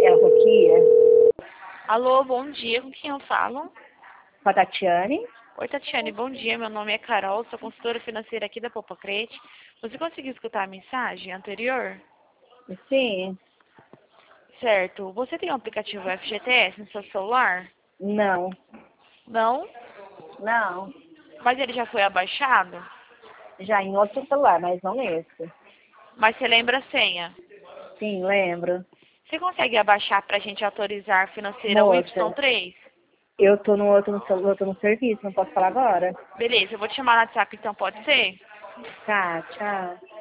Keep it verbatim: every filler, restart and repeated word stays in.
Ela Roquia, Alô, bom dia. Com quem eu falo? com a Tatiane. Oi, Tatiane. Bom dia. Meu nome é Carol. Sou consultora financeira aqui da Popocrete. Você conseguiu escutar a mensagem anterior? Sim, Certo. Você tem o aplicativo F G T S no seu celular? não, Não? não. Mas ele já foi abaixado? Já em outro celular, mas não nesse. Mas você lembra a senha? Sim, lembro. Você consegue abaixar para a gente autorizar a financeira o Y Moça, três? eu tô no outro, no, celu- eu tô no serviço, não posso falar agora. Beleza, eu vou te chamar no WhatsApp então, pode ser? Tá, tchau.